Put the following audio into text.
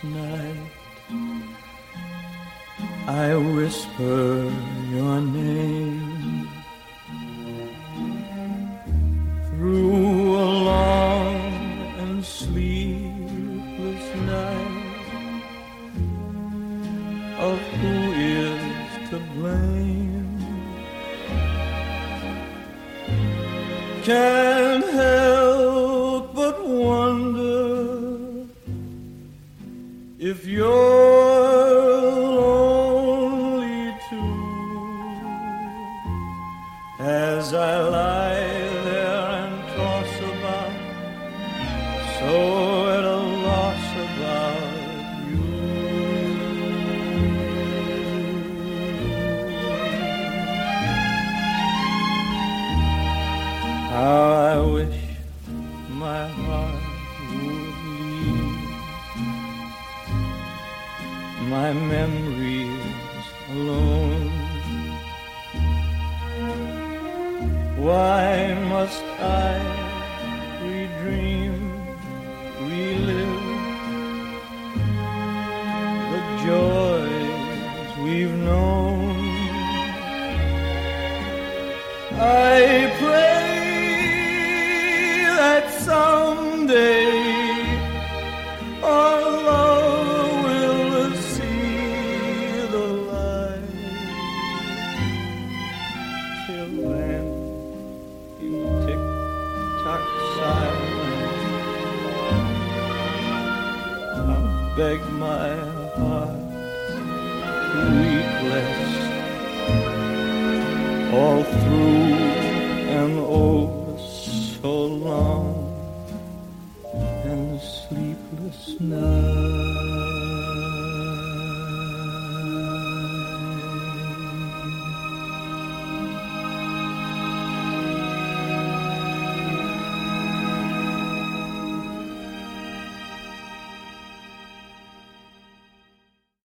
night I whisper your name through a long and sleepless night of who is to blame. Can't help but wonder if you're lonely too, as I lie there and toss about, so at a loss about you. How I wish my heart would leave my memories alone. Why must I redream, relive the joys we've known? I pray that someday our love will see the light. Till then, in tick-tock silence, I'll beg my heart to weep less all through and over so long and sleepless night.